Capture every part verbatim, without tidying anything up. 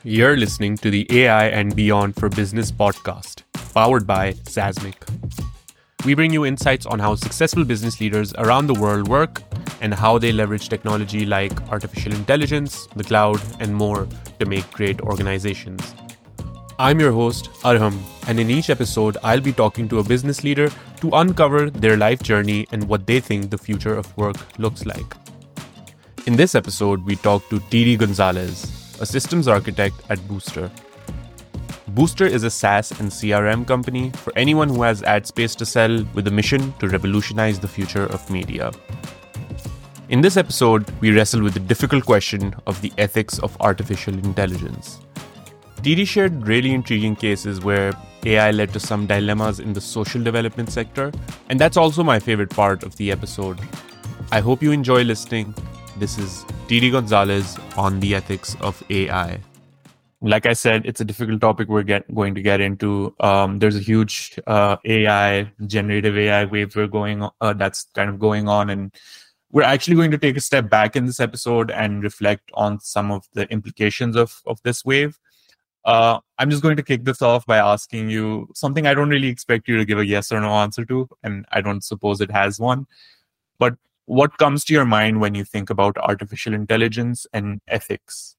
You're listening to the A I and Beyond for Business podcast, powered by Sasmic. We bring you insights on how successful business leaders around the world work and how they leverage technology like artificial intelligence, the cloud, and more to make great organizations. I'm your host, Arham, and in each episode, I'll be talking to a business leader to uncover their life journey and what they think the future of work looks like. In this episode, we talk to T D Gonzalez, a systems architect at Booster. Booster is a SaaS and C R M company for anyone who has ad space to sell with a mission to revolutionize the future of media. In this episode, we wrestle with the difficult question of the ethics of artificial intelligence. T D shared really intriguing cases where A I led to some dilemmas in the social development sector, and that's also my favorite part of the episode. I hope you enjoy listening. This is T D Gonzalez on the ethics of A I. Like I said, it's a difficult topic we're get, going to get into. Um, there's a huge uh, A I, generative A I wave we're going on, uh, that's kind of going on, and we're actually going to take a step back in this episode and reflect on some of the implications of, of this wave. Uh, I'm just going to kick this off by asking you something I don't really expect you to give a yes or no answer to, and I don't suppose it has one. But what comes to your mind when you think about artificial intelligence and ethics?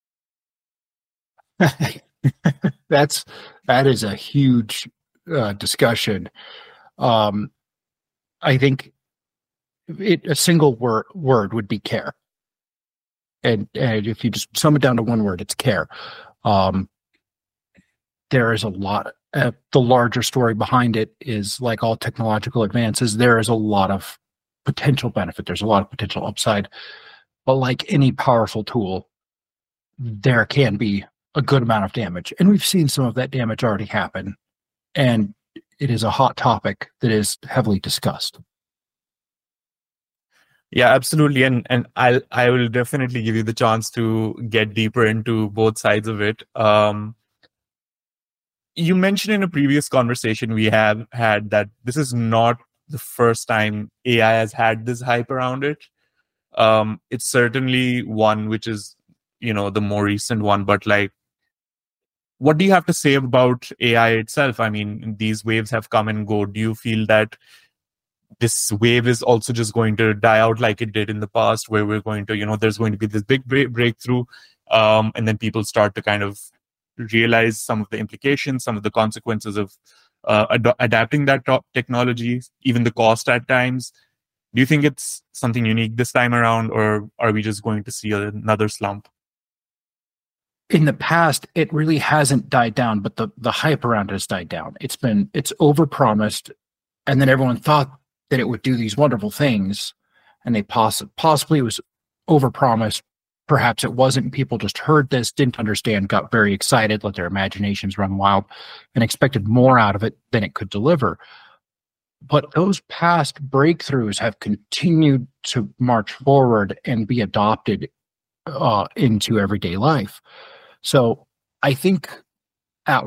That's that is a huge uh, discussion. Um, I think it, a single word word would be care, and and if you just sum it down to one word, it's care. Um, there is a lot. Uh, the larger story behind it is, like all technological advances, there is a lot of potential benefit. There's a lot of potential upside, but like any powerful tool, there can be a good amount of damage, and we've seen some of that damage already happen. And it is a hot topic that is heavily discussed. Yeah, absolutely. And and I'll I will definitely give you the chance to get deeper into both sides of it. Um, you mentioned in a previous conversation we have had that this is not the first time A I has had this hype around it. Um, it's certainly one which is, you know, the more recent one. But like, what do you have to say about A I itself? I mean, these waves have come and go. Do you feel that this wave is also just going to die out like it did in the past, where we're going to, you know, there's going to be this big break- breakthrough, um, and then people start to kind of realize some of the implications, some of the consequences of uh, ad- adapting that to- technology, even the cost at times? Do you think it's something unique this time around, or are we just going to see another slump? In the past, it really hasn't died down, but the, the hype around it has died down. It's been, it's overpromised, and then everyone thought that it would do these wonderful things, and they poss- possibly it was overpromised. Perhaps it wasn't. People just heard this, didn't understand, got very excited, let their imaginations run wild, and expected more out of it than it could deliver. But those past breakthroughs have continued to march forward and be adopted uh, into everyday life. So I think uh,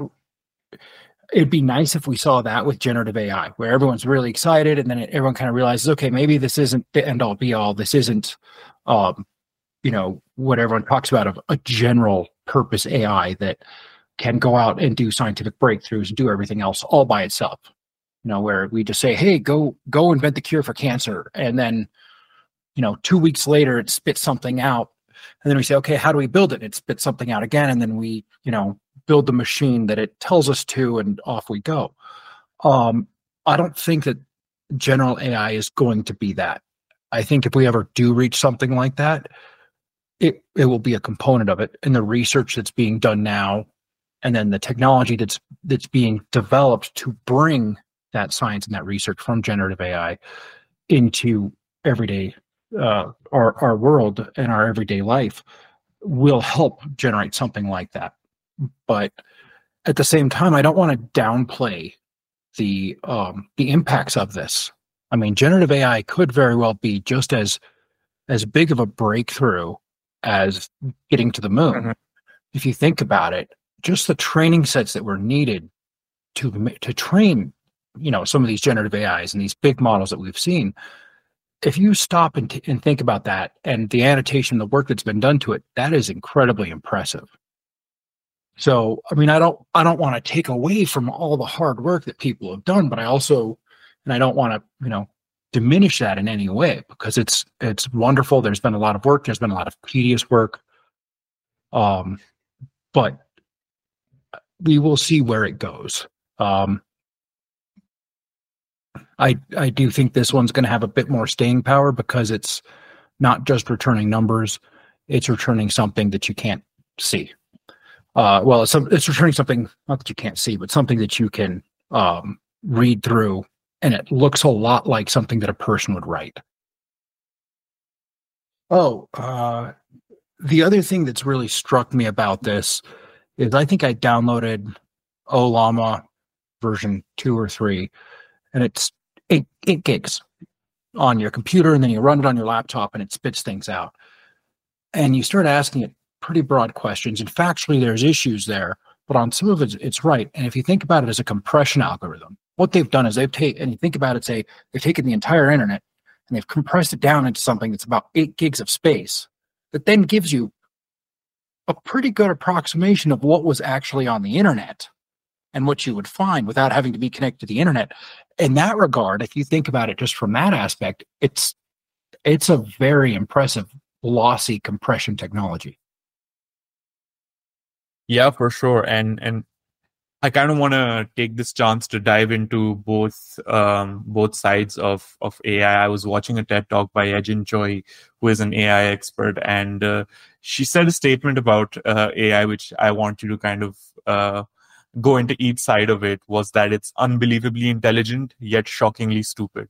it'd be nice if we saw that with generative A I, where everyone's really excited, and then everyone kind of realizes, okay, maybe this isn't the end all be all. This isn't, um, you know, what everyone talks about of a general purpose A I that can go out and do scientific breakthroughs and do everything else all by itself. You know, where we just say, hey, go go invent the cure for cancer, and then, you know, two weeks later it spits something out. And then we say, okay, how do we build it? It spits something out again. And then we, you know, build the machine that it tells us to, and off we go. Um, I don't think that general A I is going to be that. I think if we ever do reach something like that, it, it will be a component of it. And the research that's being done now, and then the technology that's that's being developed to bring that science and that research from generative A I into everyday Uh, our our world and our everyday life will help generate something like that. But at the same time, I don't want to downplay the um, the impacts of this. I mean, generative A I could very well be just as as big of a breakthrough as getting to the moon. Mm-hmm. If you think about it, just the training sets that were needed to to train, you know, some of these generative A Is and these big models that we've seen. If you stop and, t- and think about that, and the annotation, the work that's been done to it, that is incredibly impressive. So, I mean, I don't, I don't want to take away from all the hard work that people have done, but I also, and I don't want to, you know, diminish that in any way because it's, it's wonderful. There's been a lot of work. There's been a lot of tedious work. Um, but we will see where it goes. Um, I, I do think this one's going to have a bit more staying power because it's not just returning numbers. It's returning something that you can't see. Uh, well, it's, it's returning something, not that you can't see, but something that you can um, read through, and it looks a lot like something that a person would write. Oh, uh, the other thing that's really struck me about this is I think I downloaded Ollama version two or three, and it's eight, eight gigs on your computer, and then you run it on your laptop, and it spits things out. And you start asking it pretty broad questions. And factually, there's issues there, but on some of it, it's right. And if you think about it as a compression algorithm, what they've done is they've taken, and you think about it, say, they've taken the entire internet and they've compressed it down into something that's about eight gigs of space that then gives you a pretty good approximation of what was actually on the internet and what you would find without having to be connected to the internet. In that regard, if you think about it just from that aspect, it's it's a very impressive lossy compression technology. Yeah, for sure. And and I kind of want to take this chance to dive into both um, both sides of, of A I. I was watching a TED Talk by Ejin Choi, who is an A I expert, and uh, she said a statement about uh, A I, which I want you to kind of uh, go into each side of it, was that it's unbelievably intelligent, yet shockingly stupid.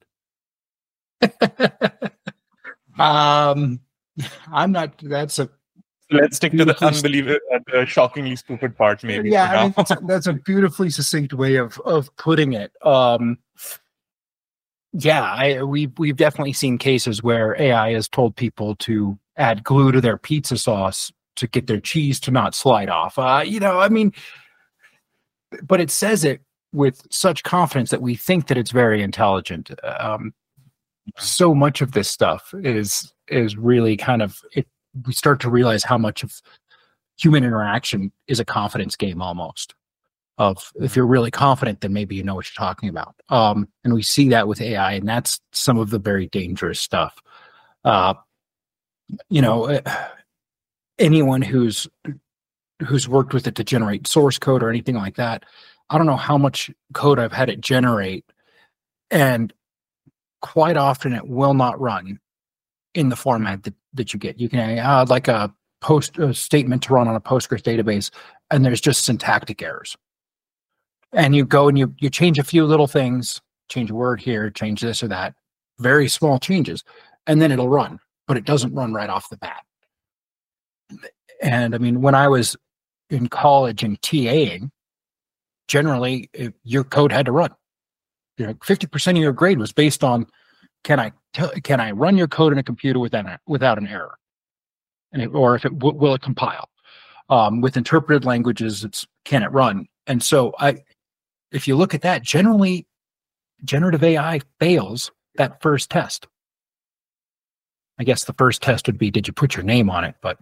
um, I'm not, that's a, Let's stick to the unbelievable, uh, shockingly stupid part, maybe. Yeah, I mean, that's, a, that's a beautifully succinct way of of putting it. Um, yeah, I, we we've definitely seen cases where A I has told people to add glue to their pizza sauce to get their cheese to not slide off. Uh, you know, I mean, but it says it with such confidence that we think that it's very intelligent. Um, so much of this stuff is is really kind of it. We start to realize how much of human interaction is a confidence game almost. Of if you're really confident, then maybe you know what you're talking about. Um, and we see that with A I, and that's some of the very dangerous stuff. Uh, you know, anyone who's who's worked with it to generate source code or anything like that, I don't know how much code I've had it generate, and quite often it will not run in the format that, that you get. You can uh, like a post a statement to run on a Postgres database, and there's just syntactic errors. And you go and you you change a few little things, change a word here, change this or that, very small changes, and then it'll run, but it doesn't run right off the bat. And I mean, when I was in college and TAing, generally it, your code had to run. You know, fifty percent of your grade was based on Can I t- can I run your code in a computer without an, without an error, and it, or if it w- will it compile? Um, with interpreted languages, it's can it run? And so, I, if you look at that, generally, generative A I fails that first test. I guess the first test would be, did you put your name on it? But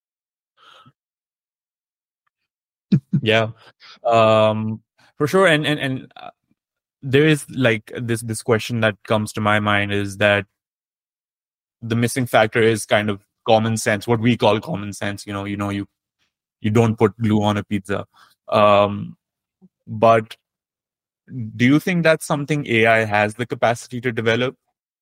yeah, um, for sure. And and and. Uh, There is like this this question that comes to my mind is that the missing factor is kind of common sense, what we call common sense. You know, you know, you you don't put glue on a pizza. Um, but do you think that's something A I has the capacity to develop?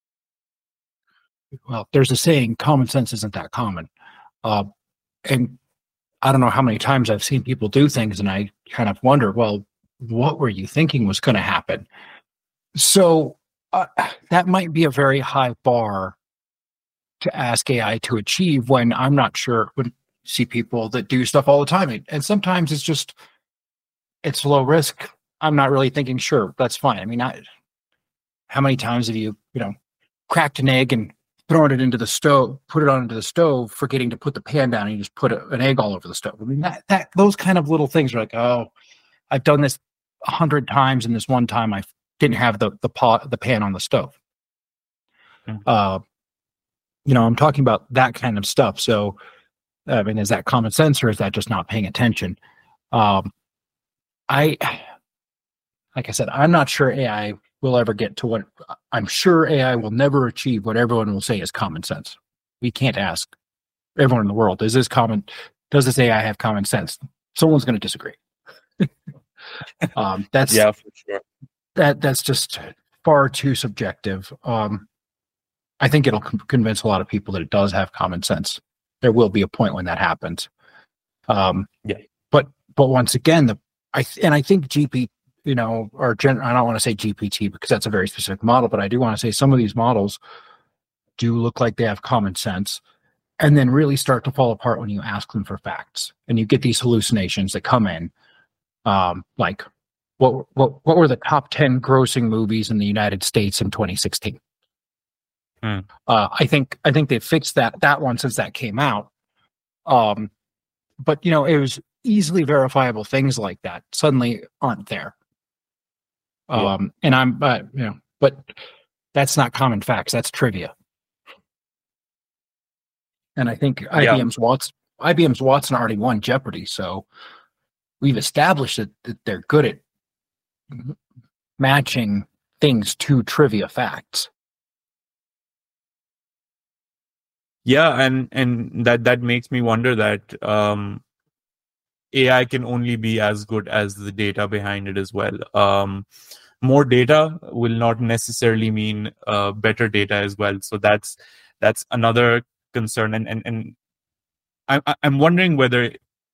Well, there's a saying, common sense isn't that common. Uh, and I don't know how many times I've seen people do things, and I kind of wonder, well, what were you thinking was going to happen? So uh, that might be a very high bar to ask A I to achieve when I'm not sure. When you see people that do stuff all the time, and sometimes it's just, it's low risk. I'm not really thinking, sure, that's fine. I mean, I, how many times have you, you know, cracked an egg and thrown it into the stove, put it onto the stove, forgetting to put the pan down, and you just put a, an egg all over the stove? I mean, that, that those kind of little things are like, oh, I've done this a hundred times, and this one time I didn't have the the pot the pan on the stove. Mm-hmm. Uh, you know, I'm talking about that kind of stuff. So, I mean, is that common sense, or is that just not paying attention? Um, I, like I said, I'm not sure A I will ever get to what I'm sure A I will never achieve what everyone will say is common sense. We can't ask everyone in the world, is this common? Does this A I have common sense? Someone's going to disagree. um, that's yeah, for sure. That that's just far too subjective. Um, I think it'll con- convince a lot of people that it does have common sense. There will be a point when that happens. Um, yeah, but but once again, the I th- and I think G P, you know, or gen- I don't want to say G P T because that's a very specific model, but I do want to say some of these models do look like they have common sense, and then really start to fall apart when you ask them for facts, and you get these hallucinations that come in, um, like. What, what what were the top ten grossing movies in the United States in twenty sixteen? Hmm. Uh, I think I think they fixed that that one since that came out. Um, but you know, it was easily verifiable things like that suddenly aren't there. Um, yeah. And I'm, uh, you know, but that's not common facts. That's trivia. And I think I B M's yeah. Watson I B M's Watson already won Jeopardy, so we've established that, that they're good at matching things to trivia facts. Yeah, and and that that makes me wonder that um, A I can only be as good as the data behind it as well. Um, more data will not necessarily mean uh, better data as well. So that's that's another concern, and and and I, I'm wondering whether,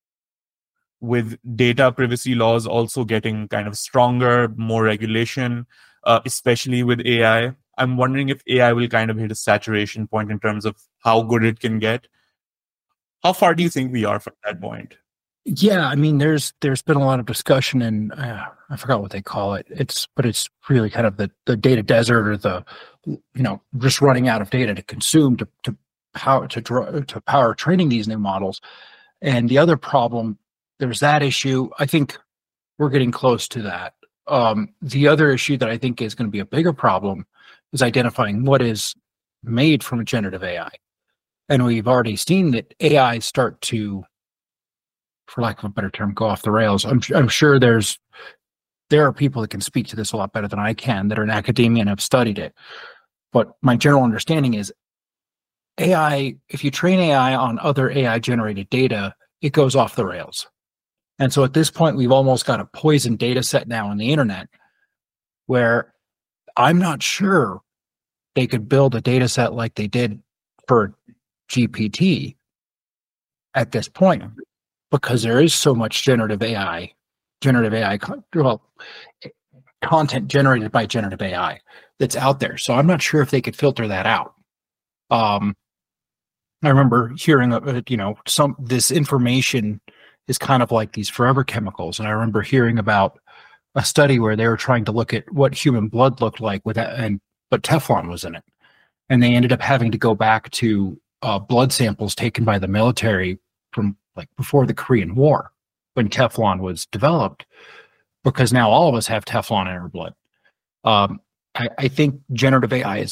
with data privacy laws also getting kind of stronger, more regulation, uh, especially with A I, I'm wondering if A I will kind of hit a saturation point in terms of how good it can get. How far do you think we are from that point? Yeah, I mean, there's there's been a lot of discussion, and uh, I forgot what they call it. It's but it's really kind of the the data desert, or the you know just running out of data to consume to to power to to power training these new models. And the other problem, there's that issue. I think we're getting close to that. Um, the other issue that I think is going to be a bigger problem is identifying what is made from generative A I. And we've already seen that A I start to, for lack of a better term, go off the rails. I'm, I'm sure there's there are people that can speak to this a lot better than I can that are in academia and have studied it. But my general understanding is A I, if you train A I on other A I-generated data, it goes off the rails. And so at this point, we've almost got a poison data set now on the internet where I'm not sure they could build a data set like they did for G P T at this point, because there is so much generative A I, generative A I, well, content generated by generative A I that's out there. So I'm not sure if they could filter that out. Um, I remember hearing, uh, you know, some this information is kind of like these forever chemicals. And I remember hearing about a study where they were trying to look at what human blood looked like with that, and but Teflon was in it. And they ended up having to go back to uh, blood samples taken by the military from like before the Korean War, when Teflon was developed, because now all of us have Teflon in our blood. Um, I, I think generative A I is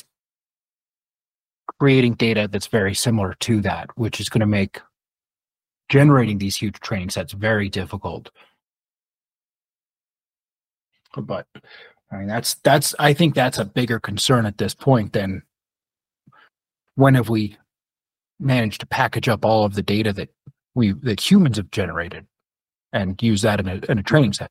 creating data that's very similar to that, which is going to make generating these huge training sets very difficult. But I mean, that's that's I think that's a bigger concern at this point than when have we managed to package up all of the data that we that humans have generated and use that in a in a training set.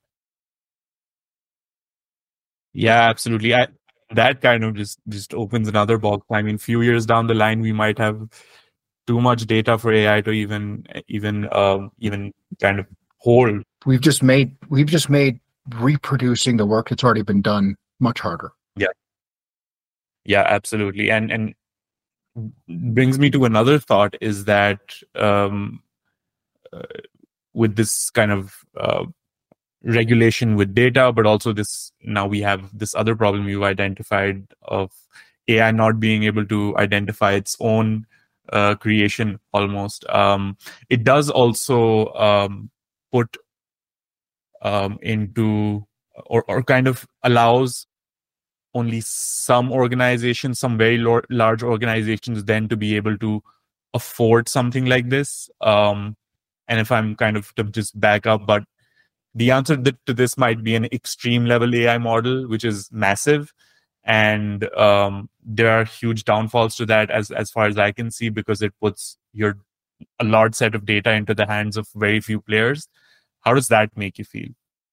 Yeah, absolutely. I, that kind of just just opens another box. I mean, few years down the line, we might have too much data for A I to even even um, even kind of hold. We've just made we've just made reproducing the work that's already been done much harder. Yeah, yeah, absolutely. And and brings me to another thought is that um, uh, with this kind of uh, regulation with data, but also this now we have this other problem you've identified of A I not being able to identify its own Uh, creation almost. Um, it does also um, put um, into or, or kind of allows only some organizations, some very lo- large organizations then to be able to afford something like this. Um, and if I'm kind of to just back up, but the answer to this might be an extreme level A I model, which is massive. And um, there are huge downfalls to that as, as far as I can see, because it puts your a large set of data into the hands of very few players. How does that make you feel?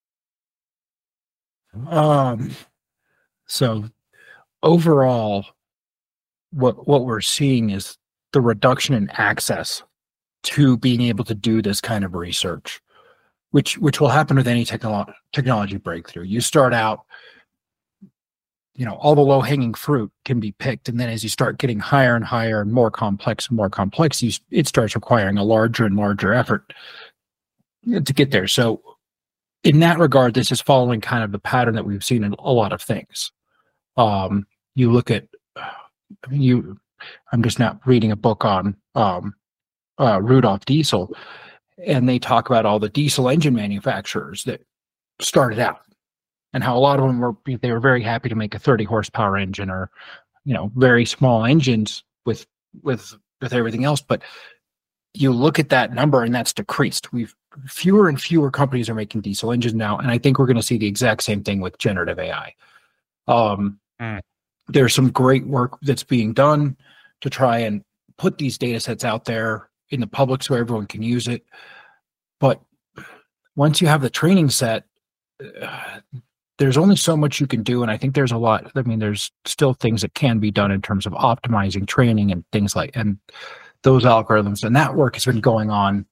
Um, so overall, what what we're seeing is the reduction in access to being able to do this kind of research, which which will happen with any technolo- technology breakthrough. You start out, you know, all the low-hanging fruit can be picked, and then as you start getting higher and higher and more complex and more complex, you, it starts requiring a larger and larger effort to get there. So in that regard, this is following kind of the pattern that we've seen in a lot of things. Um, you look at, I mean, you, I'm just now reading a book on um, uh, Rudolf Diesel, and they talk about all the diesel engine manufacturers that started out and how a lot of them were, they were very happy to make a thirty horsepower engine, or, you know, very small engines with, with, with everything else. But you look at that number and that's decreased. We've fewer and fewer companies are making diesel engines now. And I think we're going to see the exact same thing with generative A I. Um, mm. There's some great work that's being done to try and put these data sets out there in the public so everyone can use it. But once you have the training set, uh, there's only so much you can do. And I think there's a lot, I mean, there's still things that can be done in terms of optimizing training and things like, and those algorithms. And that work has been going on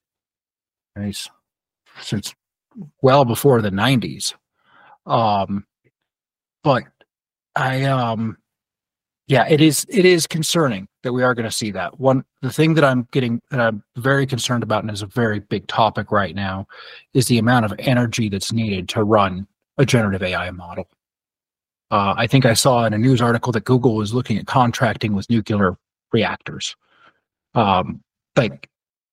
since well before the nineties. Um, but I, um, yeah, it is, it is concerning that we are going to see that. One, the thing that I'm getting, that I'm very concerned about, and is a very big topic right now, is the amount of energy that's needed to run a generative A I model. Uh, I think I saw in a news article that Google was looking at contracting with nuclear reactors. Um, like,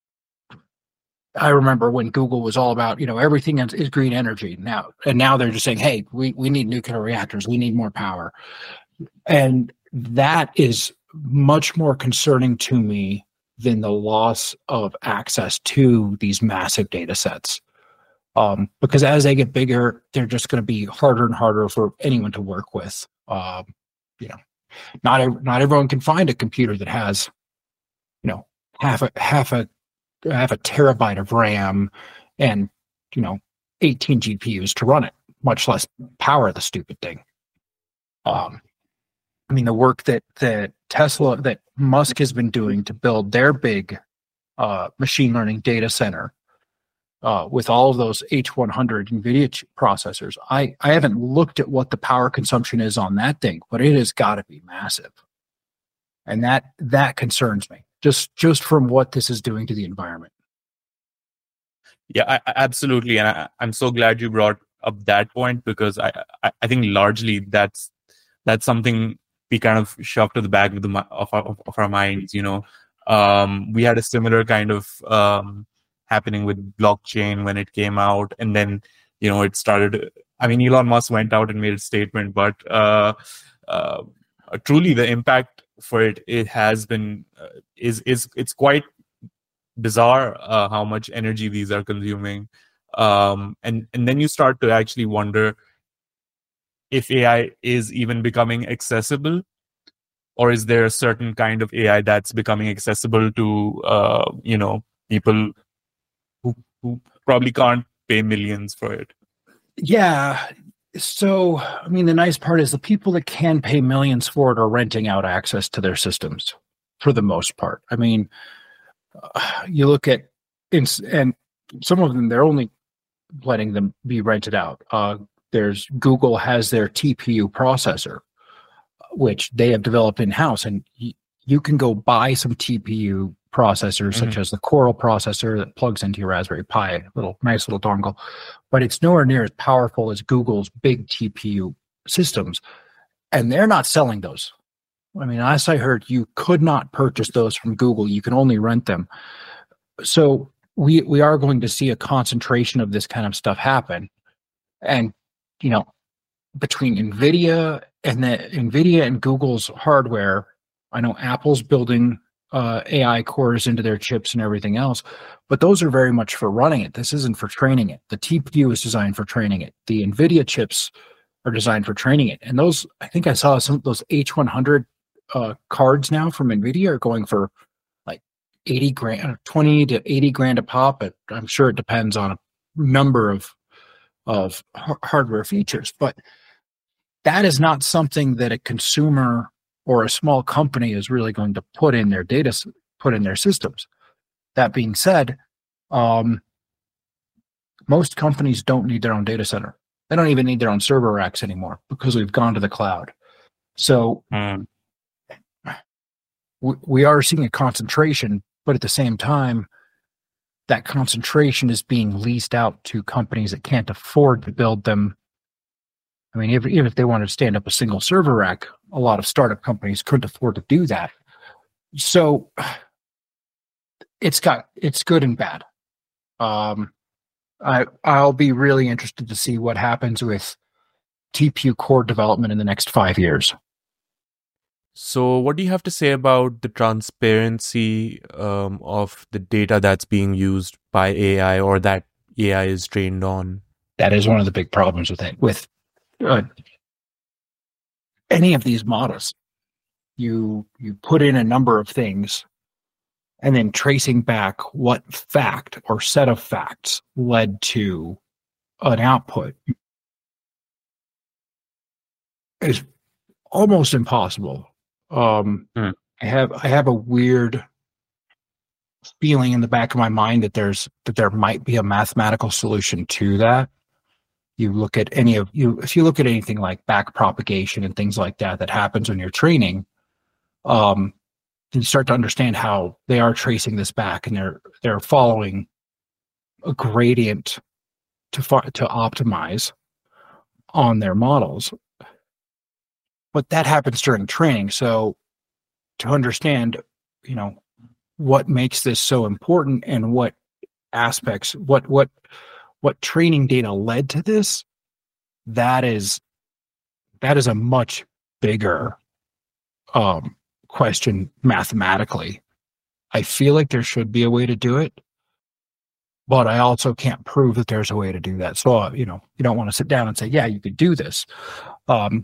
I remember when Google was all about, you know, everything is, is green energy now, and now they're just saying, hey, we, we need nuclear reactors, we need more power. And that is much more concerning to me than the loss of access to these massive data sets. Um, because as they get bigger, they're just going to be harder and harder for anyone to work with. Um, you know, not not everyone can find a computer that has, you know, half a half a half a terabyte of RAM and, you know, eighteen G P Us to run it, much less power the stupid thing. Um, I mean, the work that that Tesla, that Musk has been doing to build their big uh, machine learning data center. Uh, with all of those H one hundred NVIDIA ch- processors, I, I haven't looked at what the power consumption is on that thing, but it has got to be massive. And that that concerns me, just just from what this is doing to the environment. Yeah, I, absolutely. And I, I'm so glad you brought up that point, because I, I, I think largely that's that's something we kind of shoved to the back of, the, of, our, of our minds. You know, um, we had a similar kind of um, happening with blockchain when it came out, and then, you know, it started, I mean, Elon Musk went out and made a statement, but uh, uh, truly the impact for it, it has been, uh, is, is, it's quite bizarre uh, how much energy these are consuming. Um, and, and then you start to actually wonder if A I is even becoming accessible, or is there a certain kind of A I that's becoming accessible to, uh, you know, people Who, who probably can't pay millions for it. Yeah. So, I mean, the nice part is the people that can pay millions for it are renting out access to their systems for the most part. I mean, uh, you look at, ins- and some of them, they're only letting them be rented out. Uh, there's Google has their T P U processor, which they have developed in-house, and y- you can go buy some T P U processors, mm-hmm. such as the Coral processor that plugs into your Raspberry Pi, little nice little dongle, but it's nowhere near as powerful as Google's big T P U systems, and they're not selling those. I mean, as I heard, you could not purchase those from Google; you can only rent them. So we we are going to see a concentration of this kind of stuff happen, and you know, between NVIDIA and the NVIDIA and Google's hardware, I know Apple's building uh, A I cores into their chips and everything else, but those are very much for running it. This isn't for training it. The T P U is designed for training it. The NVIDIA chips are designed for training it. And those, I think I saw some of those H one hundred uh, cards now from NVIDIA are going for like eighty grand, twenty to eighty grand a pop. But I'm sure it depends on a number of, of h- hardware features. But that is not something that a consumer or a small company is really going to put in their data, put in their systems. That being said, um, most companies don't need their own data center. They don't even need their own server racks anymore because we've gone to the cloud. So Mm. we, we are seeing a concentration, but at the same time, that concentration is being leased out to companies that can't afford to build them. I mean, if, even if they wanted to stand up a single server rack, a lot of startup companies couldn't afford to do that. So it's got, it's good and bad. Um, I, I'll be really interested to see what happens with T P U core development in the next five years. So, what do you have to say about the transparency um, of the data that's being used by A I or that A I is trained on? That is one of the big problems with it. With uh, any of these models, you you put in a number of things, and then tracing back what fact or set of facts led to an output is almost impossible. Um, Hmm. I have I have a weird feeling in the back of my mind that there's that there might be a mathematical solution to that. You look at any of you if you look at anything like back propagation and things like that that happens when you're training, um, you start to understand how they are tracing this back and they're they're following a gradient to fa- to optimize on their models. But that happens during training. So to understand, you know, what makes this so important and what aspects, what what what training data led to this, that is that is a much bigger um, question mathematically. I feel like there should be a way to do it, but I also can't prove that there's a way to do that. So, uh, you know, you don't want to sit down and say, yeah, you could do this. Um,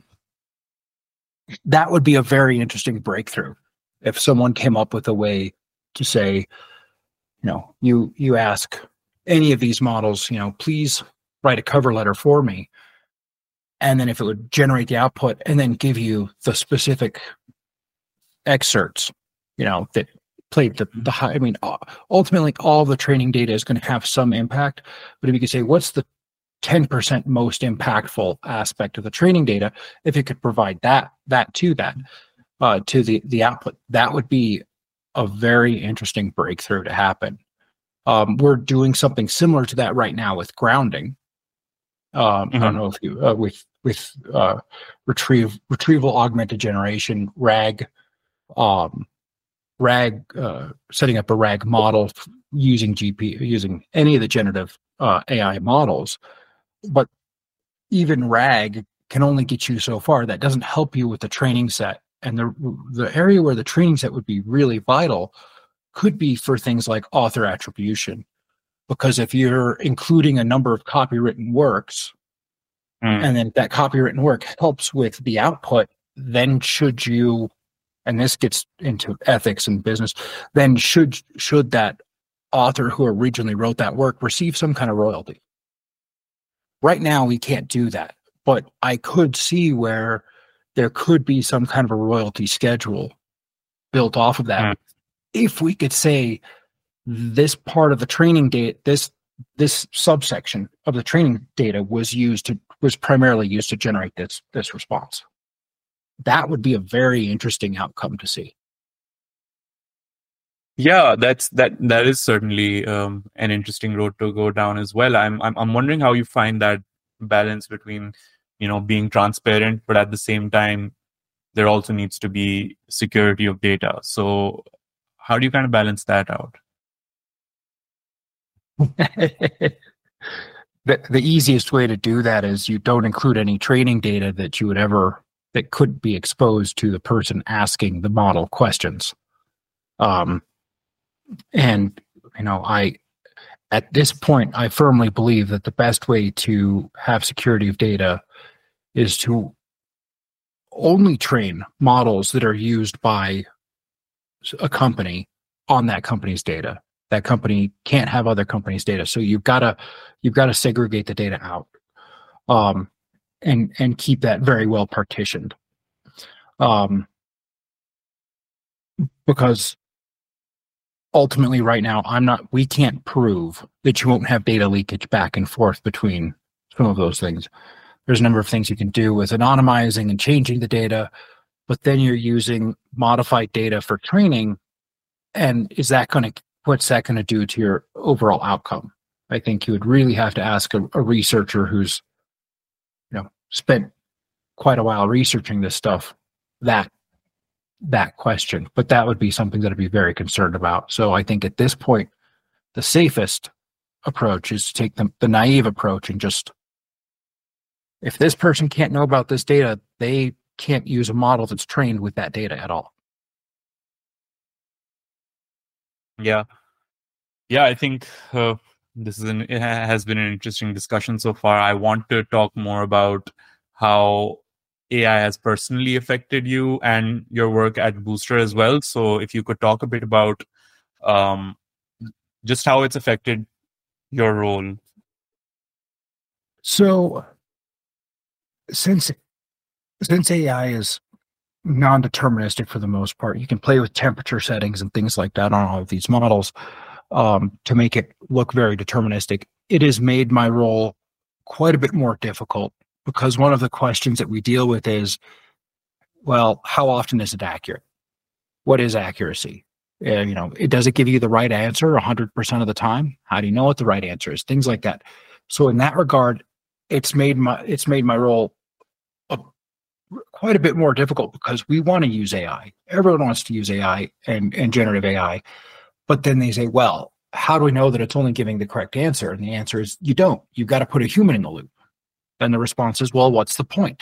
that would be a very interesting breakthrough if someone came up with a way to say, you know, you you ask any of these models, you know, please write a cover letter for me. And then if it would generate the output and then give you the specific excerpts, you know, that played the, the high, I mean, ultimately all the training data is going to have some impact, but if you could say, what's the ten percent most impactful aspect of the training data, if it could provide that, that to that, uh, to the, the output, that would be a very interesting breakthrough to happen. Um, we're doing something similar to that right now with grounding. Um, mm-hmm. I don't know if you, uh, with, with, uh, retrieve, retrieval augmented generation, RAG, um, RAG, uh, setting up a RAG model using G P U, using any of the generative, uh, A I models. But even RAG can only get you so far. That doesn't help you with the training set. And the, the area where the training set would be really vital could be for things like author attribution. Because if you're including a number of copywritten works, mm. and then that copywritten work helps with the output, then should you, and this gets into ethics and business, then should should that author who originally wrote that work receive some kind of royalty? Right now, we can't do that. But I could see where there could be some kind of a royalty schedule built off of that. Mm. If we could say this part of the training data, this this subsection of the training data was used to was primarily used to generate this this response, that would be a very interesting outcome to see. Yeah, that's that that is certainly um, an interesting road to go down as well. I'm I'm I'm wondering how you find that balance between, you know, being transparent, but at the same time, there also needs to be security of data. So how do you kind of balance that out? the, the easiest way to do that is you don't include any training data that you would ever, that could be exposed to the person asking the model questions. Um, and, you know, I, at this point, I firmly believe that the best way to have security of data is to only train models that are used by a company on that company's data. That company can't have other companies' data. So you've got to, you've got to segregate the data out, um, and, and keep that very well partitioned. Um, because ultimately right now, I'm not, we can't prove that you won't have data leakage back and forth between some of those things. There's a number of things you can do with anonymizing and changing the data, but then you're using modified data for training. And is that going to, what's that going to do to your overall outcome? I think you would really have to ask a, a researcher who's, you know, spent quite a while researching this stuff, that that question. But that would be something that I'd be very concerned about. So I think at this point, the safest approach is to take the, the naive approach and just, if this person can't know about this data, they can't use a model that's trained with that data at all. Yeah. Yeah, I think uh, this is an, it has been an interesting discussion so far. I want to talk more about how A I has personally affected you and your work at Booster as well. So if you could talk a bit about um, just how it's affected your role. So since since A I is non-deterministic for the most part, you can play with temperature settings and things like that on all of these models um, to make it look very deterministic. It has made my role quite a bit more difficult, because one of the questions that we deal with is, well, how often is it accurate? What is accuracy? And, you know, it does it give you the right answer one hundred percent of the time? How do you know what the right answer is? Things like that. So in that regard, it's made my it's made my role a, quite a bit more difficult, because we want to use A I. Everyone wants to use A I and, and generative A I. But then they say, well, how do we know that it's only giving the correct answer? And the answer is you don't. You've got to put a human in the loop. And the response is, well, what's the point?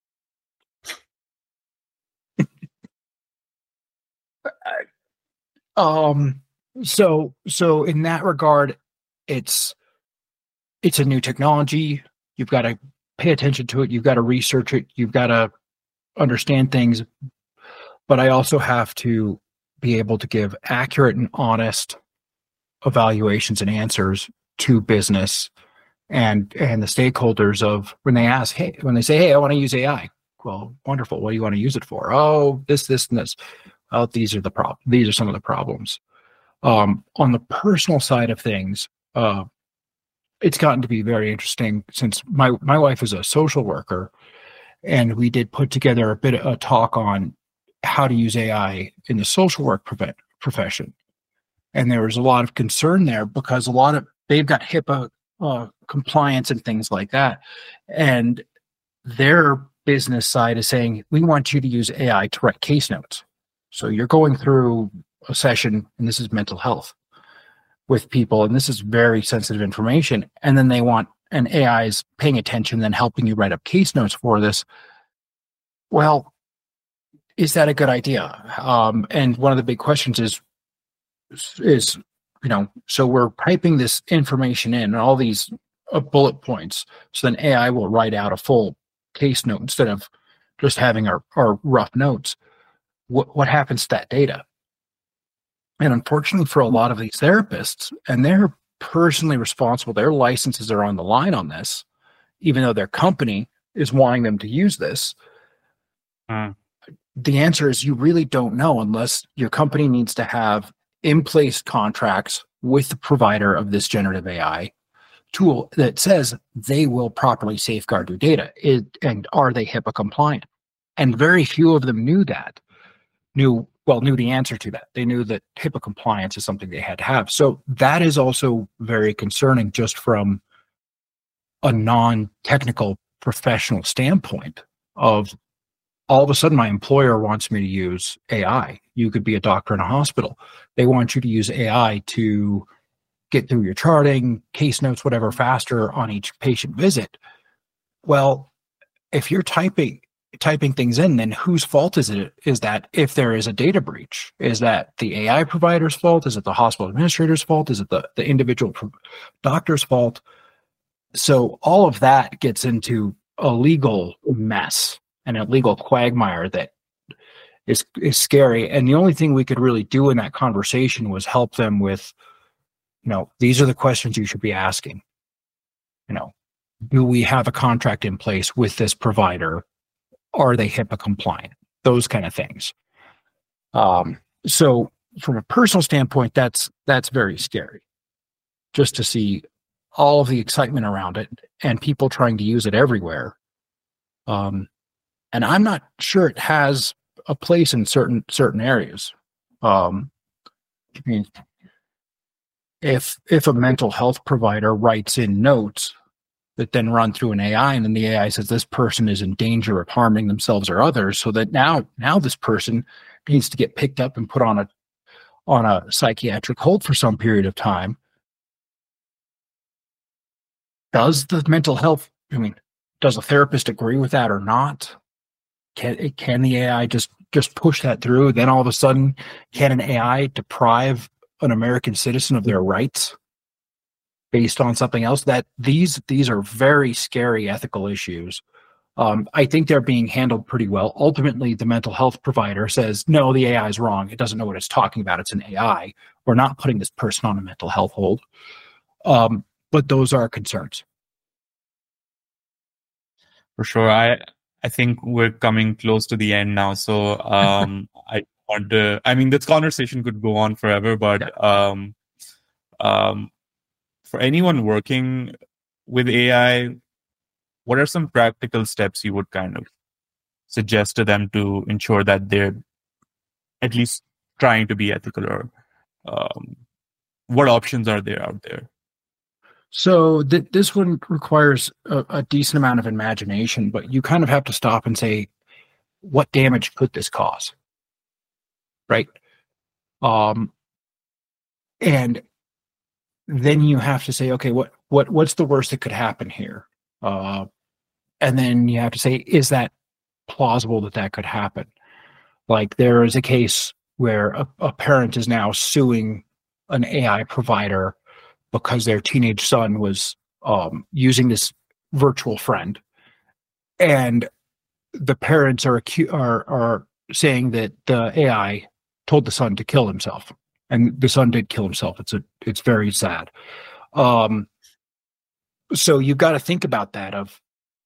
um, so, so in that regard, it's, it's a new technology. You've got to pay attention to it. You've got to research it. You've got to understand things. But I also have to be able to give accurate and honest evaluations and answers to business and and the stakeholders of when they ask, hey, when they say, hey, I want to use A I. Well, wonderful. What do you want to use it for? Oh, this, this, and this. Well, these are the problems. These are some of the problems. Um, on the personal side of things, uh, it's gotten to be very interesting, since my my wife is a social worker, and we did put together a bit of a talk on how to use A I in the social work prevent, profession. And there was a lot of concern there, because a lot of, they've got HIPAA uh, compliance and things like that. And their business side is saying, we want you to use A I to write case notes. So you're going through a session, and this is mental health with people, and this is very sensitive information. And then they want an A I is paying attention, then helping you write up case notes for this. Well, is that a good idea? Um, and one of the big questions is, is, you know, so we're typing this information in and all these uh, bullet points, so then A I will write out a full case note instead of just having our, our rough notes. What, what happens to that data? And unfortunately for a lot of these therapists, and they're personally responsible, their licenses are on the line on this, even though their company is wanting them to use this. Mm. The answer is you really don't know, unless your company needs to have in-place contracts with the provider of this generative A I tool that says they will properly safeguard your data. It, and are they HIPAA compliant? And very few of them knew that, knew, well, knew the answer to that. They knew that HIPAA compliance is something they had to have. So that is also very concerning, just from a non-technical professional standpoint of, all of a sudden my employer wants me to use A I. You could be a doctor in a hospital. They want you to use A I to get through your charting, case notes, whatever, faster on each patient visit. Well, if you're typing, typing things in, then whose fault is it? Is that if there is a data breach? Is that the A I provider's fault? Is it the hospital administrator's fault? Is it the, the individual pro- doctor's fault? So all of that gets into a legal mess and a legal quagmire that is is scary. And the only thing we could really do in that conversation was help them with, you know, these are the questions you should be asking. You know, do we have a contract in place with this provider? Are they HIPAA compliant? Those kind of things. Um, so from a personal standpoint, that's that's very scary. Just to see all of the excitement around it and people trying to use it everywhere. Um, and I'm not sure it has a place in certain certain areas. Um, I mean, if if a mental health provider writes in notes that then run through an A I, and then the A I says this person is in danger of harming themselves or others, so that now now this person needs to get picked up and put on a on a psychiatric hold for some period of time. Does the mental health, I mean, does a therapist agree with that or not? Can can the A I just just push that through? Then all of a sudden, can an A I deprive an American citizen of their rights based on something else? That these these are very scary ethical issues. Um, I think they're being handled pretty well. Ultimately, the mental health provider says, no, the A I is wrong. It doesn't know what it's talking about. It's an A I. We're not putting this person on a mental health hold. Um, but those are concerns. For sure. I I think we're coming close to the end now. So um, I want to, I mean, this conversation could go on forever, but um, um, for anyone working with A I, what are some practical steps you would kind of suggest to them to ensure that they're at least trying to be ethical, or um, what options are there out there? So th- this one requires a, a decent amount of imagination, but you kind of have to stop and say, what damage could this cause? Right? Um, and then you have to say, okay, what what what's the worst that could happen here? Uh, and then you have to say, is that plausible that that could happen? Like there is a case where a, a parent is now suing an A I provider because their teenage son was um, using this virtual friend, and the parents are acu- are are saying that the A I told the son to kill himself, and the son did kill himself. It's a it's very sad. Um, so you've got to think about that. Of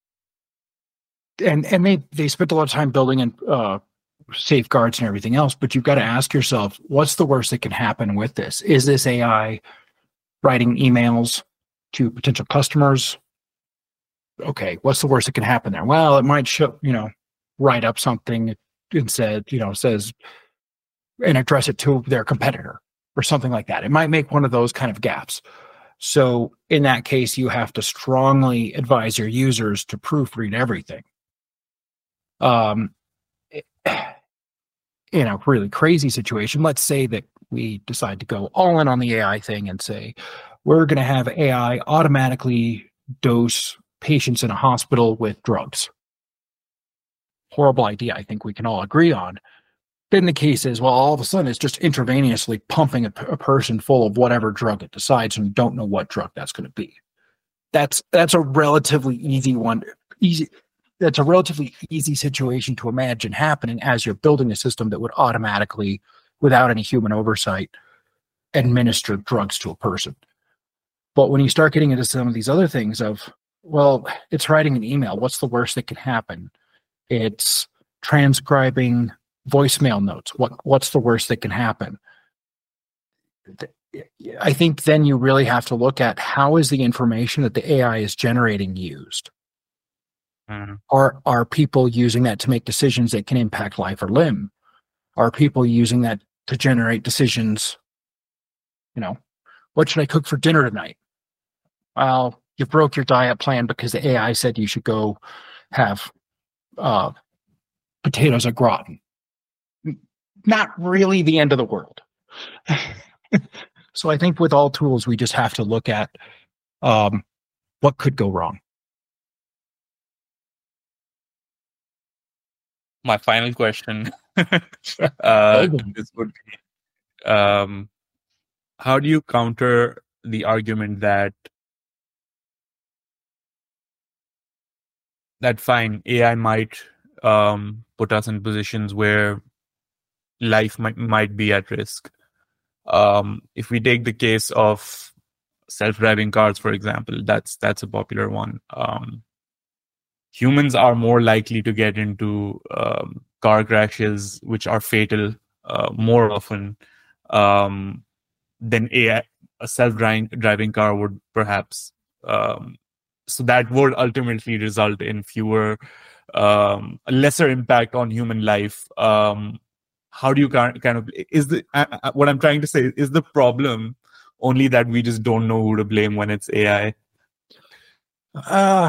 and and they they spent a lot of time building in uh, safeguards and everything else, but you've got to ask yourself, what's the worst that can happen with this? Is this A I writing emails to potential customers? Okay, what's the worst that can happen there? Well, it might show, you know, write up something and said, you know, says and address it to their competitor or something like that. It might make one of those kind of gaps. So in that case, you have to strongly advise your users to proofread everything. Um, in a really crazy situation, let's say that we decide to go all in on the A I thing and say, we're going to have A I automatically dose patients in a hospital with drugs. Horrible idea, I think we can all agree on. Then the case is, well, all of a sudden it's just intravenously pumping a, a person full of whatever drug it decides, and you don't know what drug that's going to be. That's that's a relatively easy one. Easy. That's a relatively easy situation to imagine happening as you're building a system that would automatically, without any human oversight, administer drugs to a person. But when you start getting into some of these other things of, well, it's writing an email. What's the worst that can happen? It's transcribing voicemail notes. What What's the worst that can happen? I think then you really have to look at, how is the information that the A I is generating used? Mm-hmm. Are are people using that to make decisions that can impact life or limb? Are people using that to generate decisions? You know, what should I cook for dinner tonight? Well, you broke your diet plan because the A I said you should go have uh, potatoes au gratin. Not really the end of the world. So I think with all tools, we just have to look at um, what could go wrong. my final question uh, this would be, um, how do you counter the argument that that fine, A I might um, put us in positions where life might might be at risk? Um, if we take the case of self-driving cars, for example, that's that's a popular one. Um, humans are more likely to get into um, car crashes, which are fatal, uh, more often um, than A I, a self-driving driving car would perhaps. Um, so that would ultimately result in fewer, um, a lesser impact on human life. Um, how do you kind of is the uh, what I'm trying to say is the problem only that we just don't know who to blame when it's A I? Uh,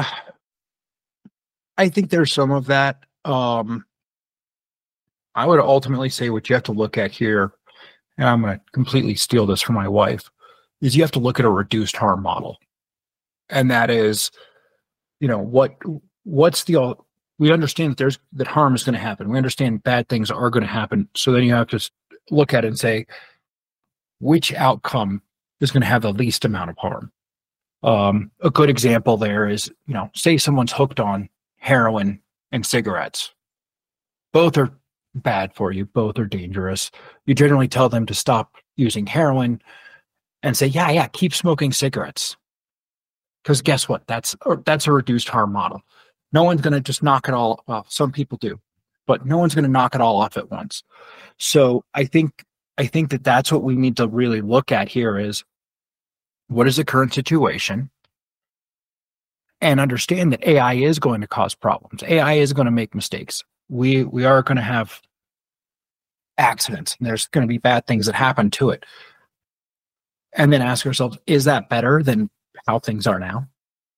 I think there's some of that. Um, I would ultimately say what you have to look at here, and I'm going to completely steal this from my wife, is you have to look at a reduced harm model. And that is, you know, what what's the, we understand that there's, that harm is going to happen. We understand bad things are going to happen. So then you have to look at it and say, which outcome is going to have the least amount of harm? Um, a good example there is, you know, say someone's hooked on heroin and cigarettes. Both are bad for you. Both are dangerous. You generally tell them to stop using heroin and say, yeah, yeah, keep smoking cigarettes. Because guess what? That's or that's a reduced harm model. No one's going to just knock it all off. Some people do, but no one's going to knock it all off at once. So I think I think that that's what we need to really look at here is, what is the current situation? And understand that A I is going to cause problems. A I is going to make mistakes. We we are going to have accidents. And there's going to be bad things that happen to it. And then ask ourselves, is that better than how things are now?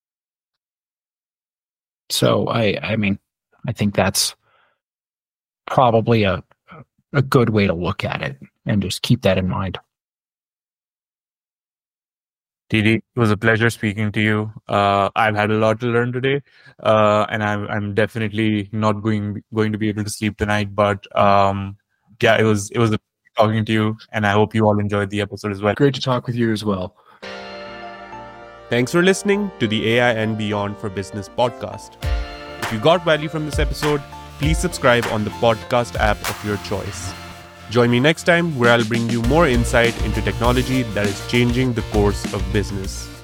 So I I mean, I think that's probably a a good way to look at it, and just keep that in mind. T D, it was a pleasure speaking to you. Uh, I've had a lot to learn today, uh, and I'm I'm definitely not going going to be able to sleep tonight. But um, yeah, it was it was a talking to you, and I hope you all enjoyed the episode as well. Great to talk with you as well. Thanks for listening to the A I and Beyond for Business podcast. If you got value from this episode, please subscribe on the podcast app of your choice. Join me next time where I'll bring you more insight into technology that is changing the course of business.